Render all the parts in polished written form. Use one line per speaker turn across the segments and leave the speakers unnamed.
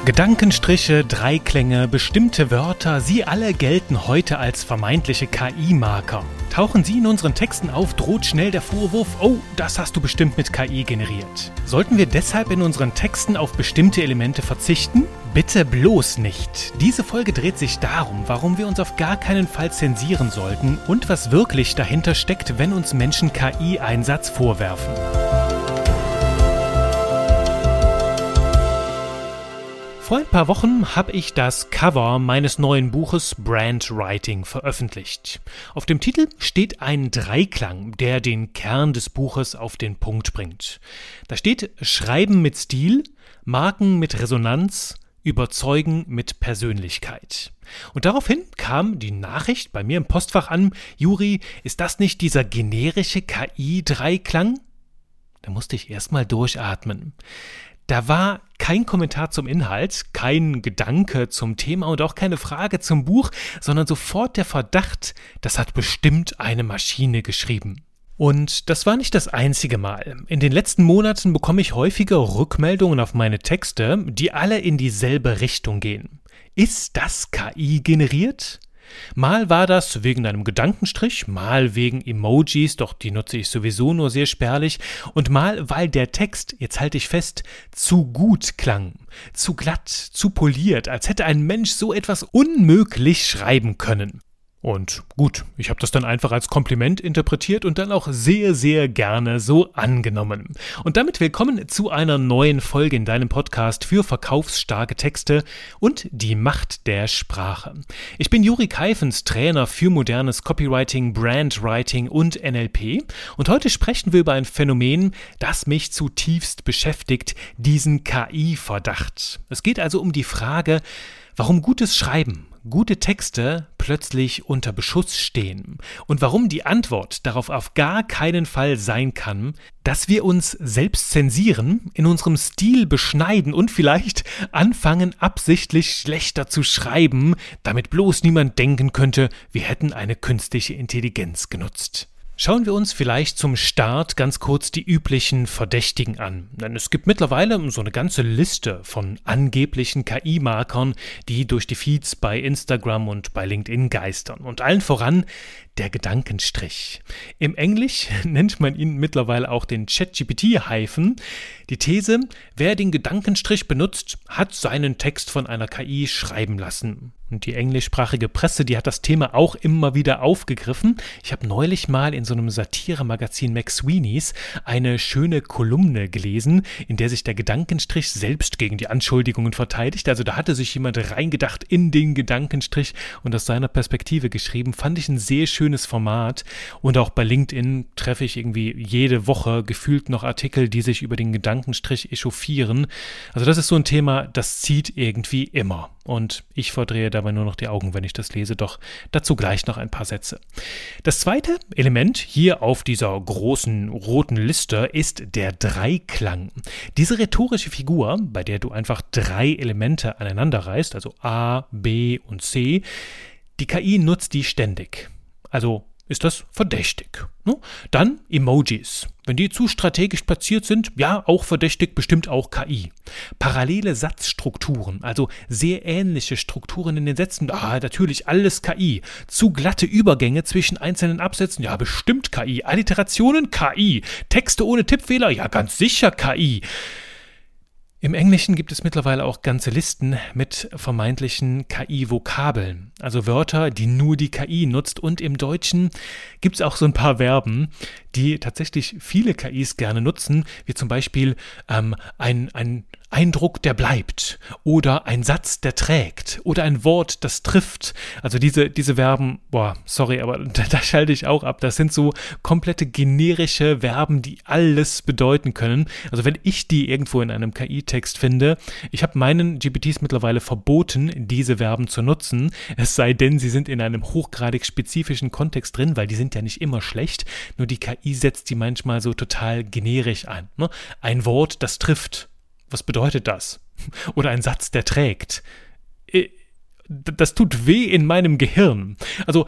Gedankenstriche, Dreiklänge, bestimmte Wörter, sie alle gelten heute als vermeintliche KI-Marker. Tauchen sie in unseren Texten auf, droht schnell der Vorwurf, oh, das hast du bestimmt mit KI generiert. Sollten wir deshalb in unseren Texten auf bestimmte Elemente verzichten? Bitte bloß nicht. Diese Folge dreht sich darum, warum wir uns auf gar keinen Fall zensieren sollten und was wirklich dahinter steckt, wenn uns Menschen KI-Einsatz vorwerfen. Vor ein paar Wochen habe ich das Cover meines neuen Buches Brand Writing veröffentlicht. Auf dem Titel steht ein Dreiklang, der den Kern des Buches auf den Punkt bringt. Da steht Schreiben mit Stil, Marken mit Resonanz, Überzeugen mit Persönlichkeit. Und daraufhin kam die Nachricht bei mir im Postfach an, Juri, ist das nicht dieser generische KI-Dreiklang? Da musste ich erstmal durchatmen. Da war kein Kommentar zum Inhalt, kein Gedanke zum Thema und auch keine Frage zum Buch, sondern sofort der Verdacht, das hat bestimmt eine Maschine geschrieben. Und das war nicht das einzige Mal. In den letzten Monaten bekomme ich häufiger Rückmeldungen auf meine Texte, die alle in dieselbe Richtung gehen. Ist das KI generiert? Mal war das wegen einem Gedankenstrich, mal wegen Emojis, doch die nutze ich sowieso nur sehr spärlich, und mal, weil der Text, jetzt halte ich fest, zu gut klang, zu glatt, zu poliert, als hätte ein Mensch so etwas unmöglich schreiben können. Und gut, ich habe das dann einfach als Kompliment interpretiert und dann auch sehr, sehr gerne so angenommen. Und damit willkommen zu einer neuen Folge in deinem Podcast für verkaufsstarke Texte und die Macht der Sprache. Ich bin Juri Keifens, Trainer für modernes Copywriting, Brandwriting und NLP. Und heute sprechen wir über ein Phänomen, das mich zutiefst beschäftigt, diesen KI-Verdacht. Es geht also um die Frage, warum gutes Schreiben, gute Texte plötzlich unter Beschuss stehen und warum die Antwort darauf auf gar keinen Fall sein kann, dass wir uns selbst zensieren, in unserem Stil beschneiden und vielleicht anfangen, absichtlich schlechter zu schreiben, damit bloß niemand denken könnte, wir hätten eine künstliche Intelligenz genutzt. Schauen wir uns vielleicht zum Start ganz kurz die üblichen Verdächtigen an. Denn es gibt mittlerweile so eine ganze Liste von angeblichen KI-Markern, die durch die Feeds bei Instagram und bei LinkedIn geistern. Und allen voran der Gedankenstrich. Im Englisch nennt man ihn mittlerweile auch den ChatGPT-Hyphen. Die These, wer den Gedankenstrich benutzt, hat seinen Text von einer KI schreiben lassen. Und die englischsprachige Presse, die hat das Thema auch immer wieder aufgegriffen. Ich habe neulich mal in so einem Satire-Magazin McSweeney's eine schöne Kolumne gelesen, in der sich der Gedankenstrich selbst gegen die Anschuldigungen verteidigt. Also da hatte sich jemand reingedacht in den Gedankenstrich und aus seiner Perspektive geschrieben. Fand ich ein sehr schönes Format. Und auch bei LinkedIn treffe ich irgendwie jede Woche gefühlt noch Artikel, die sich über den Gedankenstrich echauffieren. Also das ist so ein Thema, das zieht irgendwie immer. Und ich verdrehe dabei nur noch die Augen, wenn ich das lese, doch dazu gleich noch ein paar Sätze. Das zweite Element hier auf dieser großen roten Liste ist der Dreiklang. Diese rhetorische Figur, bei der du einfach 3 Elemente aneinander reißt, also A, B und C, die KI nutzt die ständig. Also ist das verdächtig. Dann Emojis. Wenn die zu strategisch platziert sind, ja, auch verdächtig, bestimmt auch KI. Parallele Satzstrukturen, also sehr ähnliche Strukturen in den Sätzen, natürlich alles KI. Zu glatte Übergänge zwischen einzelnen Absätzen, ja, bestimmt KI. Alliterationen, KI. Texte ohne Tippfehler, ja, ganz sicher KI. Im Englischen gibt es mittlerweile auch ganze Listen mit vermeintlichen KI-Vokabeln, also Wörter, die nur die KI nutzt. Und im Deutschen gibt es auch so ein paar Verben, die tatsächlich viele KIs gerne nutzen, wie zum Beispiel ein Eindruck, der bleibt, oder ein Satz, der trägt, oder ein Wort, das trifft. Also diese Verben, sorry, aber da schalte ich auch ab. Das sind so komplette generische Verben, die alles bedeuten können. Also wenn ich die irgendwo in einem KI-Text finde, ich habe meinen GPTs mittlerweile verboten, diese Verben zu nutzen, es sei denn, sie sind in einem hochgradig spezifischen Kontext drin, weil die sind ja nicht immer schlecht, nur die KI setzt die manchmal so total generisch ein. Ne? Ein Wort, das trifft. Was bedeutet das? Oder ein Satz, der trägt. Das tut weh in meinem Gehirn. Also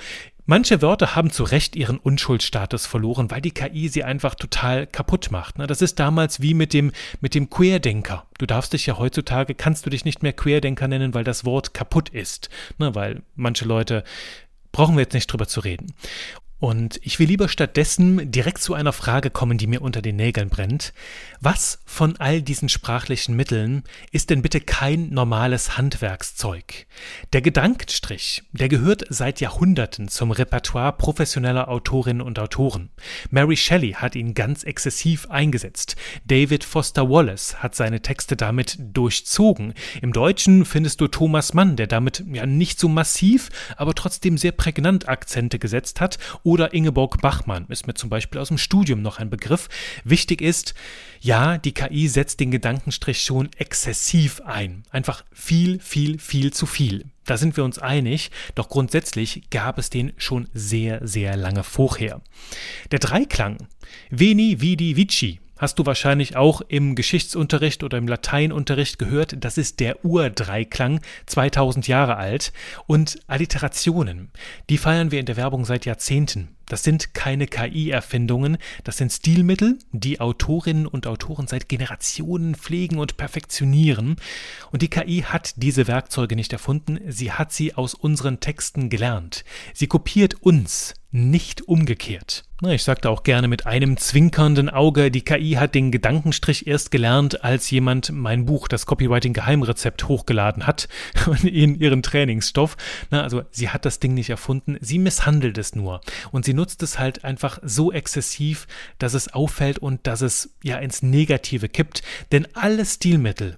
Manche Wörter haben zu Recht ihren Unschuldsstatus verloren, weil die KI sie einfach total kaputt macht. Das ist damals wie mit dem Querdenker. Du darfst dich ja heutzutage, kannst du dich nicht mehr Querdenker nennen, weil das Wort kaputt ist. Weil manche Leute, brauchen wir jetzt nicht drüber zu reden. Und ich will lieber stattdessen direkt zu einer Frage kommen, die mir unter den Nägeln brennt. Was von all diesen sprachlichen Mitteln ist denn bitte kein normales Handwerkszeug? Der Gedankenstrich, der gehört seit Jahrhunderten zum Repertoire professioneller Autorinnen und Autoren. Mary Shelley hat ihn ganz exzessiv eingesetzt. David Foster Wallace hat seine Texte damit durchzogen. Im Deutschen findest du Thomas Mann, der damit ja nicht so massiv, aber trotzdem sehr prägnant Akzente gesetzt hat. Oder Ingeborg Bachmann ist mir zum Beispiel aus dem Studium noch ein Begriff. Wichtig ist, ja, die KI setzt den Gedankenstrich schon exzessiv ein. Einfach viel, viel, viel zu viel. Da sind wir uns einig, doch grundsätzlich gab es den schon sehr, sehr lange vorher. Der Dreiklang, Veni, Vidi, Vici, hast du wahrscheinlich auch im Geschichtsunterricht oder im Lateinunterricht gehört. Das ist der Urdreiklang, 2000 Jahre alt. Und Alliterationen, die feiern wir in der Werbung seit Jahrzehnten. Das sind keine KI-Erfindungen, das sind Stilmittel, die Autorinnen und Autoren seit Generationen pflegen und perfektionieren. Und die KI hat diese Werkzeuge nicht erfunden, sie hat sie aus unseren Texten gelernt. Sie kopiert uns, nicht umgekehrt. Ich sagte auch gerne mit einem zwinkernden Auge, die KI hat den Gedankenstrich erst gelernt, als jemand mein Buch, das Copywriting-Geheimrezept, hochgeladen hat in ihren Trainingsstoff. Also sie hat das Ding nicht erfunden, sie misshandelt es nur. Und sie nutzt es halt einfach so exzessiv, dass es auffällt und dass es ja ins Negative kippt. Denn alle Stilmittel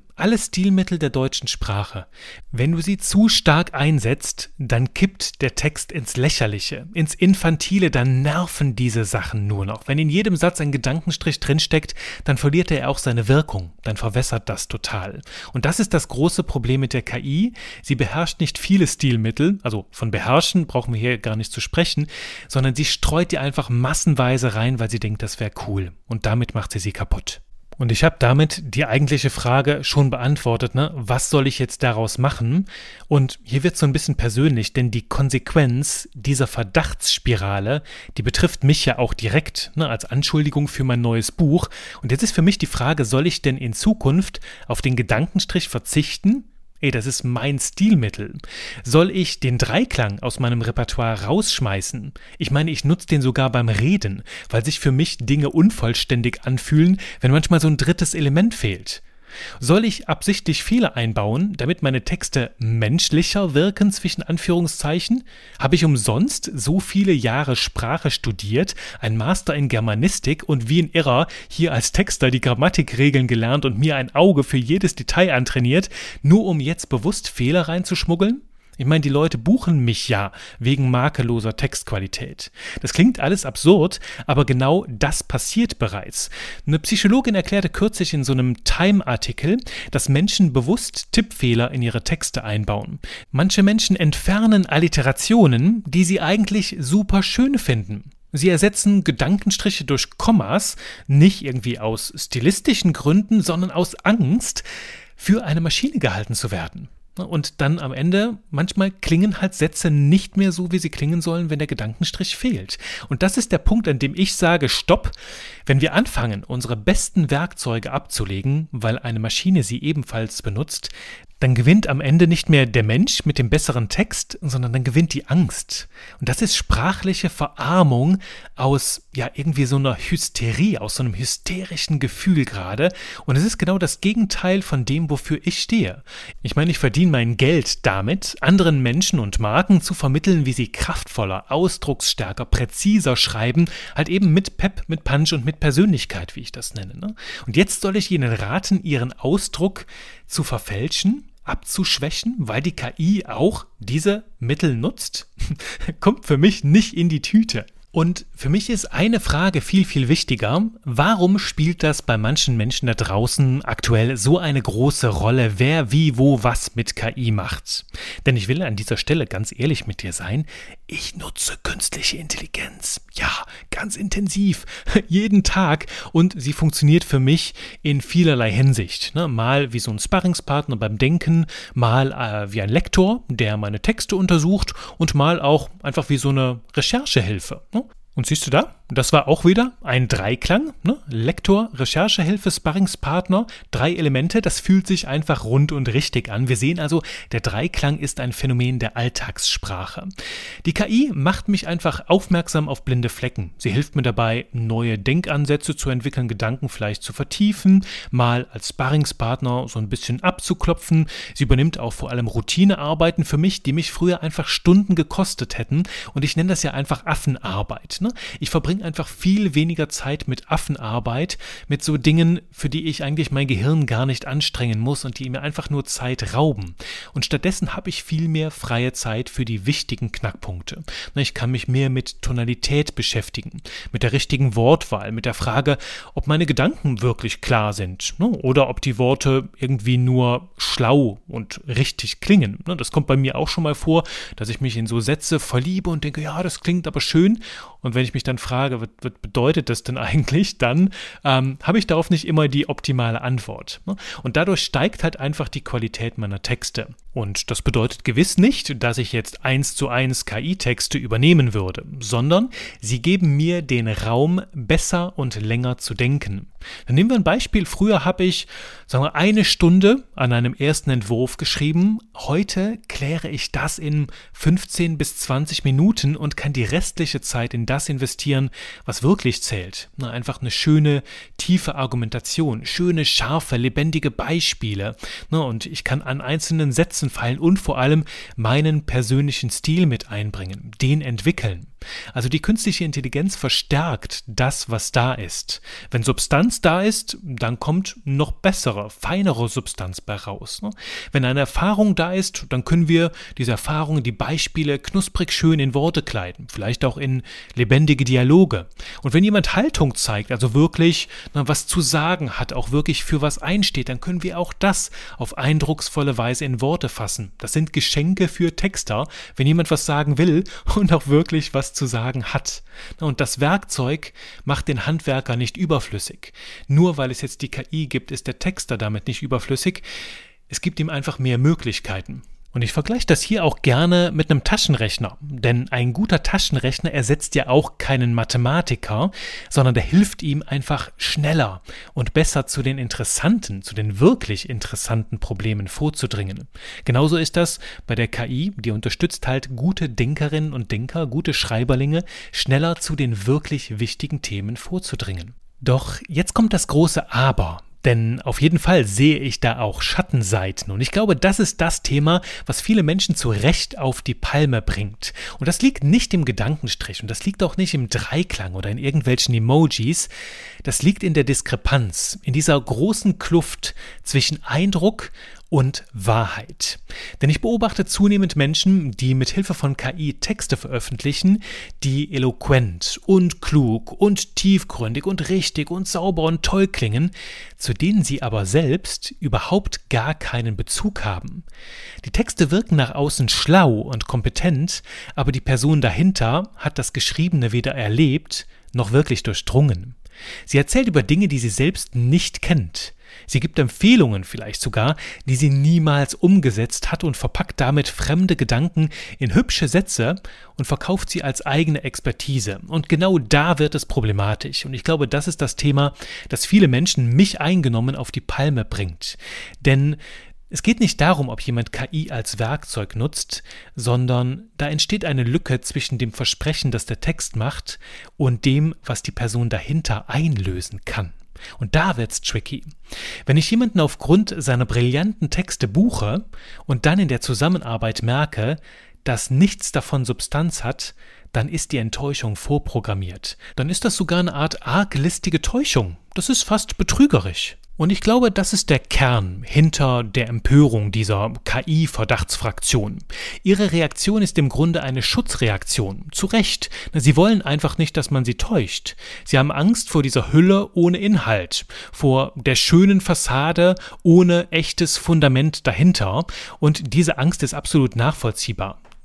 der deutschen Sprache, wenn du sie zu stark einsetzt, dann kippt der Text ins Lächerliche, ins Infantile, dann nerven diese Sachen nur noch. Wenn in jedem Satz ein Gedankenstrich drinsteckt, dann verliert er auch seine Wirkung, dann verwässert das total. Und das ist das große Problem mit der KI. Sie beherrscht nicht viele Stilmittel, also von beherrschen brauchen wir hier gar nicht zu sprechen, sondern sie streut die einfach massenweise rein, weil sie denkt, das wäre cool. Und damit macht sie kaputt. Und ich habe damit die eigentliche Frage schon beantwortet, was soll ich jetzt daraus machen? Und hier wird es so ein bisschen persönlich, denn die Konsequenz dieser Verdachtsspirale, die betrifft mich ja auch direkt, als Anschuldigung für mein neues Buch. Und jetzt ist für mich die Frage, soll ich denn in Zukunft auf den Gedankenstrich verzichten? Das ist mein Stilmittel. Soll ich den Dreiklang aus meinem Repertoire rausschmeißen? Ich meine, ich nutze den sogar beim Reden, weil sich für mich Dinge unvollständig anfühlen, wenn manchmal so ein drittes Element fehlt. Soll ich absichtlich Fehler einbauen, damit meine Texte menschlicher wirken, zwischen Anführungszeichen? Habe ich umsonst so viele Jahre Sprache studiert, ein Master in Germanistik und wie ein Irrer hier als Texter die Grammatikregeln gelernt und mir ein Auge für jedes Detail antrainiert, nur um jetzt bewusst Fehler reinzuschmuggeln? Ich meine, die Leute buchen mich ja wegen makelloser Textqualität. Das klingt alles absurd, aber genau das passiert bereits. Eine Psychologin erklärte kürzlich in so einem Time-Artikel, dass Menschen bewusst Tippfehler in ihre Texte einbauen. Manche Menschen entfernen Alliterationen, die sie eigentlich super schön finden. Sie ersetzen Gedankenstriche durch Kommas, nicht irgendwie aus stilistischen Gründen, sondern aus Angst, für eine Maschine gehalten zu werden. Und dann am Ende, manchmal klingen halt Sätze nicht mehr so, wie sie klingen sollen, wenn der Gedankenstrich fehlt. Und das ist der Punkt, an dem ich sage, stopp, wenn wir anfangen, unsere besten Werkzeuge abzulegen, weil eine Maschine sie ebenfalls benutzt, dann gewinnt am Ende nicht mehr der Mensch mit dem besseren Text, sondern dann gewinnt die Angst. Und das ist sprachliche Verarmung aus irgendwie so einer Hysterie, aus so einem hysterischen Gefühl gerade. Und es ist genau das Gegenteil von dem, wofür ich stehe. Ich meine, ich verdiene mein Geld damit, anderen Menschen und Marken zu vermitteln, wie sie kraftvoller, ausdrucksstärker, präziser schreiben, halt eben mit Pep, mit Punch und mit Persönlichkeit, wie ich das nenne. Und jetzt soll ich Ihnen raten, Ihren Ausdruck zu verfälschen, abzuschwächen, weil die KI auch diese Mittel nutzt? Kommt für mich nicht in die Tüte. Und für mich ist eine Frage viel, viel wichtiger. Warum spielt das bei manchen Menschen da draußen aktuell so eine große Rolle, wer wie, wo, was mit KI macht? Denn ich will an dieser Stelle ganz ehrlich mit dir sein, Ich nutze künstliche Intelligenz. Ja, ganz intensiv, jeden Tag. Und sie funktioniert für mich in vielerlei Hinsicht. Mal wie so ein Sparringspartner beim Denken, mal wie ein Lektor, der meine Texte untersucht und mal auch einfach wie so eine Recherchehilfe. Und siehst du da? Das war auch wieder ein Dreiklang, Lektor, Recherchehilfe, Sparringspartner, 3 Elemente, das fühlt sich einfach rund und richtig an. Wir sehen also, der Dreiklang ist ein Phänomen der Alltagssprache. Die KI macht mich einfach aufmerksam auf blinde Flecken. Sie hilft mir dabei, neue Denkansätze zu entwickeln, Gedanken vielleicht zu vertiefen, mal als Sparringspartner so ein bisschen abzuklopfen. Sie übernimmt auch vor allem Routinearbeiten für mich, die mich früher einfach Stunden gekostet hätten. Und ich nenne das ja einfach Affenarbeit. Ich verbringe einfach viel weniger Zeit mit Affenarbeit, mit so Dingen, für die ich eigentlich mein Gehirn gar nicht anstrengen muss und die mir einfach nur Zeit rauben. Und stattdessen habe ich viel mehr freie Zeit für die wichtigen Knackpunkte. Ich kann mich mehr mit Tonalität beschäftigen, mit der richtigen Wortwahl, mit der Frage, ob meine Gedanken wirklich klar sind oder ob die Worte irgendwie nur schlau und richtig klingen. Das kommt bei mir auch schon mal vor, dass ich mich in so Sätze verliebe und denke, ja, das klingt aber schön. Und wenn ich mich dann frage, was bedeutet das denn eigentlich, dann habe ich darauf nicht immer die optimale Antwort. Und dadurch steigt halt einfach die Qualität meiner Texte. Und das bedeutet gewiss nicht, dass ich jetzt 1:1 KI-Texte übernehmen würde, sondern sie geben mir den Raum, besser und länger zu denken. Dann nehmen wir ein Beispiel. Früher habe ich, sagen wir, 1 Stunde an einem ersten Entwurf geschrieben. Heute kläre ich das in 15 bis 20 Minuten und kann die restliche Zeit in das investieren, was wirklich zählt. Einfach eine schöne, tiefe Argumentation, schöne, scharfe, lebendige Beispiele. Und ich kann an einzelnen Sätzen feilen und vor allem meinen persönlichen Stil mit einbringen, den entwickeln. Also die künstliche Intelligenz verstärkt das, was da ist. Wenn Substanz da ist, dann kommt noch bessere, feinere Substanz bei raus. Wenn eine Erfahrung da ist, dann können wir diese Erfahrungen, die Beispiele knusprig schön in Worte kleiden, vielleicht auch in lebendige Dialoge. Und wenn jemand Haltung zeigt, also wirklich was zu sagen hat, auch wirklich für was einsteht, dann können wir auch das auf eindrucksvolle Weise in Worte fassen. Das sind Geschenke für Texter, wenn jemand was sagen will und auch wirklich was zu sagen hat. Und das Werkzeug macht den Handwerker nicht überflüssig. Nur weil es jetzt die KI gibt, ist der Texter damit nicht überflüssig. Es gibt ihm einfach mehr Möglichkeiten. Und ich vergleiche das hier auch gerne mit einem Taschenrechner, denn ein guter Taschenrechner ersetzt ja auch keinen Mathematiker, sondern der hilft ihm einfach schneller und besser zu den wirklich interessanten Problemen vorzudringen. Genauso ist das bei der KI, die unterstützt halt gute Denkerinnen und Denker, gute Schreiberlinge, schneller zu den wirklich wichtigen Themen vorzudringen. Doch jetzt kommt das große Aber. Denn auf jeden Fall sehe ich da auch Schattenseiten. Und ich glaube, das ist das Thema, was viele Menschen zu Recht auf die Palme bringt. Und das liegt nicht im Gedankenstrich und das liegt auch nicht im Dreiklang oder in irgendwelchen Emojis. Das liegt in der Diskrepanz, in dieser großen Kluft zwischen Eindruck und Wahrheit. Denn ich beobachte zunehmend Menschen, die mit Hilfe von KI Texte veröffentlichen, die eloquent und klug und tiefgründig und richtig und sauber und toll klingen, zu denen sie aber selbst überhaupt gar keinen Bezug haben. Die Texte wirken nach außen schlau und kompetent, aber die Person dahinter hat das Geschriebene weder erlebt noch wirklich durchdrungen. Sie erzählt über Dinge, die sie selbst nicht kennt. Sie gibt Empfehlungen vielleicht sogar, die sie niemals umgesetzt hat und verpackt damit fremde Gedanken in hübsche Sätze und verkauft sie als eigene Expertise. Und genau da wird es problematisch. Und ich glaube, das ist das Thema, das viele Menschen, mich eingenommen, auf die Palme bringt. Denn es geht nicht darum, ob jemand KI als Werkzeug nutzt, sondern da entsteht eine Lücke zwischen dem Versprechen, das der Text macht, und dem, was die Person dahinter einlösen kann. Und da wird's tricky. Wenn ich jemanden aufgrund seiner brillanten Texte buche und dann in der Zusammenarbeit merke, dass nichts davon Substanz hat, dann ist die Enttäuschung vorprogrammiert. Dann ist das sogar eine Art arglistige Täuschung. Das ist fast betrügerisch. Und ich glaube, das ist der Kern hinter der Empörung dieser KI-Verdachtsfraktion. Ihre Reaktion ist im Grunde eine Schutzreaktion. Zu Recht. Sie wollen einfach nicht, dass man sie täuscht. Sie haben Angst vor dieser Hülle ohne Inhalt, vor der schönen Fassade ohne echtes Fundament dahinter. Und diese Angst ist absolut nachvollziehbar.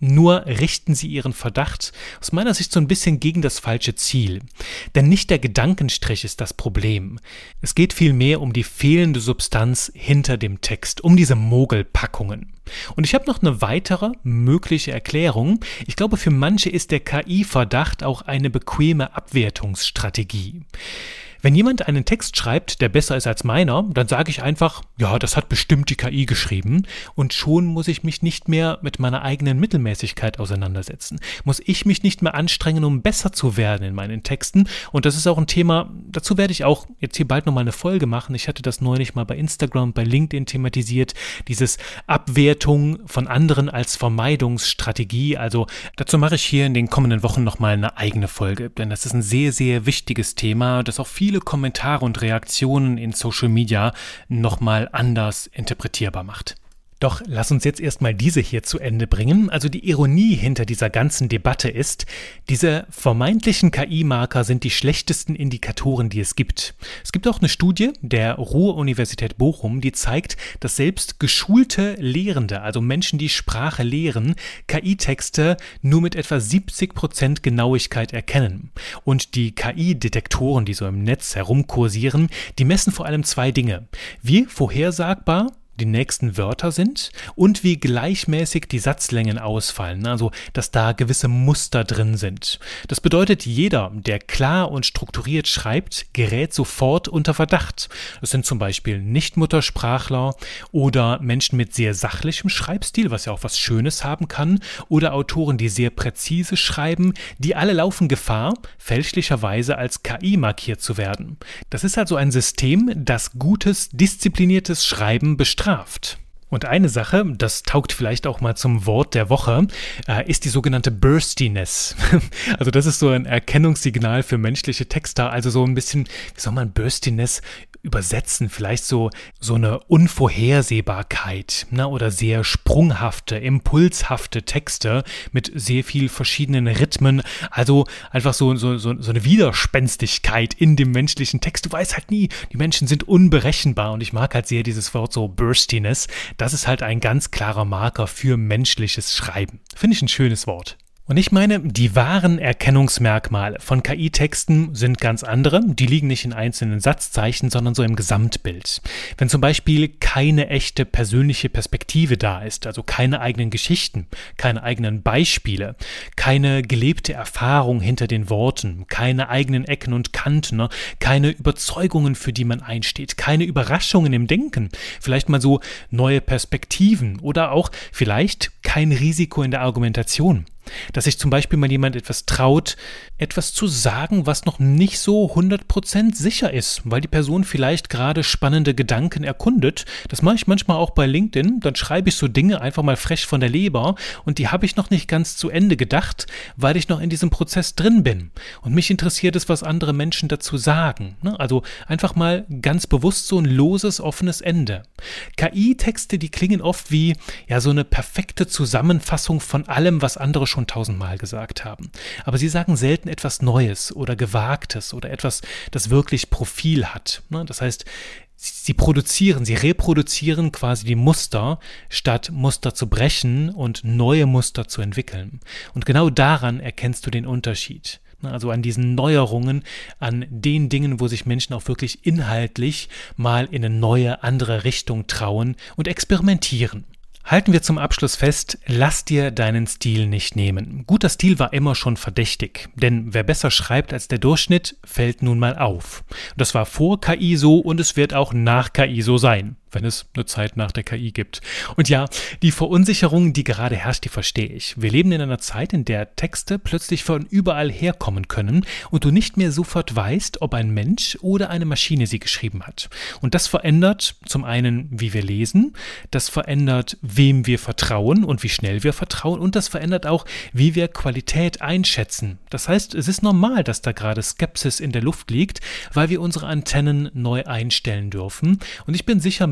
Nur richten sie ihren Verdacht aus meiner Sicht so ein bisschen gegen das falsche Ziel. Denn nicht der Gedankenstrich ist das Problem. Es geht vielmehr um die fehlende Substanz hinter dem Text, um diese Mogelpackungen. Und ich habe noch eine weitere mögliche Erklärung. Ich glaube, für manche ist der KI-Verdacht auch eine bequeme Abwertungsstrategie. Wenn jemand einen Text schreibt, der besser ist als meiner, dann sage ich einfach, ja, das hat bestimmt die KI geschrieben, und schon muss ich mich nicht mehr mit meiner eigenen Mittelmäßigkeit auseinandersetzen. Muss ich mich nicht mehr anstrengen, um besser zu werden in meinen Texten, und das ist auch ein Thema, dazu werde ich auch jetzt hier bald nochmal eine Folge machen. Ich hatte das neulich mal bei Instagram, bei LinkedIn thematisiert, dieses Abwertung von anderen als Vermeidungsstrategie. Also dazu mache ich hier in den kommenden Wochen nochmal eine eigene Folge, denn das ist ein sehr, sehr wichtiges Thema, das auch viele Kommentare und Reaktionen in Social Media nochmal anders interpretierbar macht. Doch lass uns jetzt erstmal diese hier zu Ende bringen. Also die Ironie hinter dieser ganzen Debatte ist, diese vermeintlichen KI-Marker sind die schlechtesten Indikatoren, die es gibt. Es gibt auch eine Studie der Ruhr-Universität Bochum, die zeigt, dass selbst geschulte Lehrende, also Menschen, die Sprache lehren, KI-Texte nur mit etwa 70% Genauigkeit erkennen. Und die KI-Detektoren, die so im Netz herumkursieren, die messen vor allem zwei Dinge: wie vorhersagbar die nächsten Wörter sind und wie gleichmäßig die Satzlängen ausfallen, also dass da gewisse Muster drin sind. Das bedeutet, jeder, der klar und strukturiert schreibt, gerät sofort unter Verdacht. Das sind zum Beispiel Nichtmuttersprachler oder Menschen mit sehr sachlichem Schreibstil, was ja auch was Schönes haben kann, oder Autoren, die sehr präzise schreiben, die alle laufen Gefahr, fälschlicherweise als KI markiert zu werden. Das ist also ein System, das gutes, diszipliniertes Schreiben bestraft. Und eine Sache, das taugt vielleicht auch mal zum Wort der Woche, ist die sogenannte Burstiness. Also das ist so ein Erkennungssignal für menschliche Texter, also so ein bisschen, wie soll man Burstiness übersetzen, vielleicht so eine Unvorhersehbarkeit, ne, oder sehr sprunghafte, impulshafte Texte mit sehr viel verschiedenen Rhythmen, also einfach so eine Widerspenstigkeit in dem menschlichen Text. Du weißt halt nie, die Menschen sind unberechenbar, und ich mag halt sehr dieses Wort so Burstiness. Das ist halt ein ganz klarer Marker für menschliches Schreiben. Finde ich ein schönes Wort. Und ich meine, die wahren Erkennungsmerkmale von KI-Texten sind ganz andere. Die liegen nicht in einzelnen Satzzeichen, sondern so im Gesamtbild. Wenn zum Beispiel keine echte persönliche Perspektive da ist, also keine eigenen Geschichten, keine eigenen Beispiele, keine gelebte Erfahrung hinter den Worten, keine eigenen Ecken und Kanten, ne? Keine Überzeugungen, für die man einsteht, keine Überraschungen im Denken, vielleicht mal so neue Perspektiven oder auch vielleicht kein Risiko in der Argumentation. Dass sich zum Beispiel mal jemand etwas traut, etwas zu sagen, was noch nicht so 100% sicher ist, weil die Person vielleicht gerade spannende Gedanken erkundet. Das mache ich manchmal auch bei LinkedIn, dann schreibe ich so Dinge einfach mal frech von der Leber, und die habe ich noch nicht ganz zu Ende gedacht, weil ich noch in diesem Prozess drin bin. Und mich interessiert es, was andere Menschen dazu sagen. Also einfach mal ganz bewusst so ein loses, offenes Ende. KI-Texte, die klingen oft wie so eine perfekte Zusammenfassung von allem, was andere schon 1000-mal gesagt haben. Aber sie sagen selten etwas Neues oder Gewagtes oder etwas, das wirklich Profil hat. Das heißt, sie reproduzieren quasi die Muster, statt Muster zu brechen und neue Muster zu entwickeln. Und genau daran erkennst du den Unterschied. Also an diesen Neuerungen, an den Dingen, wo sich Menschen auch wirklich inhaltlich mal in eine neue, andere Richtung trauen und experimentieren. Halten wir zum Abschluss fest, lass dir deinen Stil nicht nehmen. Guter Stil war immer schon verdächtig, denn wer besser schreibt als der Durchschnitt, fällt nun mal auf. Das war vor KI so, und es wird auch nach KI so sein, wenn es eine Zeit nach der KI gibt. Und ja, die Verunsicherung, die gerade herrscht, die verstehe ich. Wir leben in einer Zeit, in der Texte plötzlich von überall herkommen können und du nicht mehr sofort weißt, ob ein Mensch oder eine Maschine sie geschrieben hat. Und das verändert zum einen, wie wir lesen, das verändert, wem wir vertrauen und wie schnell wir vertrauen, und das verändert auch, wie wir Qualität einschätzen. Das heißt, es ist normal, dass da gerade Skepsis in der Luft liegt, weil wir unsere Antennen neu einstellen dürfen. Und ich bin sicher,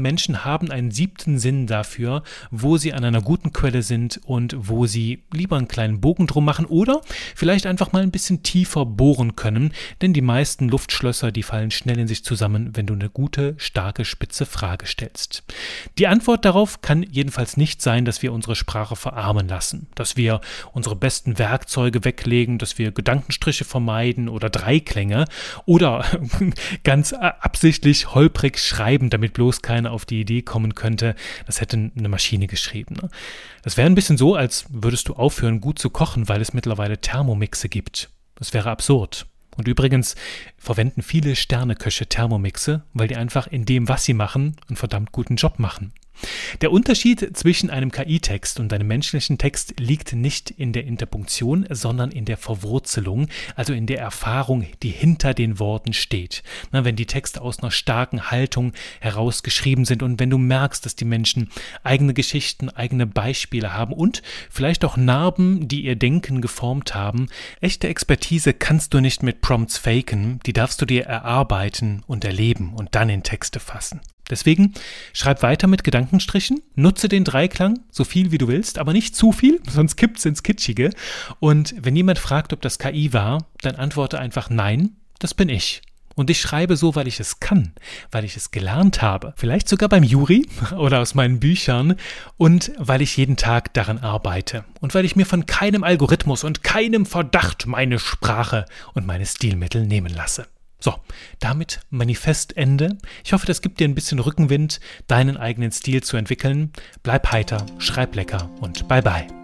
Menschen haben einen 7. Sinn dafür, wo sie an einer guten Quelle sind und wo sie lieber einen kleinen Bogen drum machen oder vielleicht einfach mal ein bisschen tiefer bohren können, denn die meisten Luftschlösser, die fallen schnell in sich zusammen, wenn du eine gute, starke, spitze Frage stellst. Die Antwort darauf kann jedenfalls nicht sein, dass wir unsere Sprache verarmen lassen, dass wir unsere besten Werkzeuge weglegen, dass wir Gedankenstriche vermeiden oder Dreiklänge oder ganz absichtlich holprig schreiben, damit bloß keiner auf die Idee kommen könnte, das hätte eine Maschine geschrieben. Ne? Das wäre ein bisschen so, als würdest du aufhören, gut zu kochen, weil es mittlerweile Thermomixe gibt. Das wäre absurd. Und übrigens verwenden viele Sterneköche Thermomixe, weil die einfach in dem, was sie machen, einen verdammt guten Job machen. Der Unterschied zwischen einem KI-Text und einem menschlichen Text liegt nicht in der Interpunktion, sondern in der Verwurzelung, also in der Erfahrung, die hinter den Worten steht. Wenn die Texte aus einer starken Haltung heraus geschrieben sind und wenn du merkst, dass die Menschen eigene Geschichten, eigene Beispiele haben und vielleicht auch Narben, die ihr Denken geformt haben. Echte Expertise kannst du nicht mit Prompts faken, die darfst du dir erarbeiten und erleben und dann in Texte fassen. Deswegen schreib weiter mit Gedankenstrichen, nutze den Dreiklang so viel wie du willst, aber nicht zu viel, sonst kippt's ins Kitschige. Und wenn jemand fragt, ob das KI war, dann antworte einfach nein, das bin ich. Und ich schreibe so, weil ich es kann, weil ich es gelernt habe. Vielleicht sogar beim Juri oder aus meinen Büchern und weil ich jeden Tag daran arbeite. Und weil ich mir von keinem Algorithmus und keinem Verdacht meine Sprache und meine Stilmittel nehmen lasse. So, damit Manifestende. Ich hoffe, das gibt dir ein bisschen Rückenwind, deinen eigenen Stil zu entwickeln. Bleib heiter, schreib lecker und bye bye.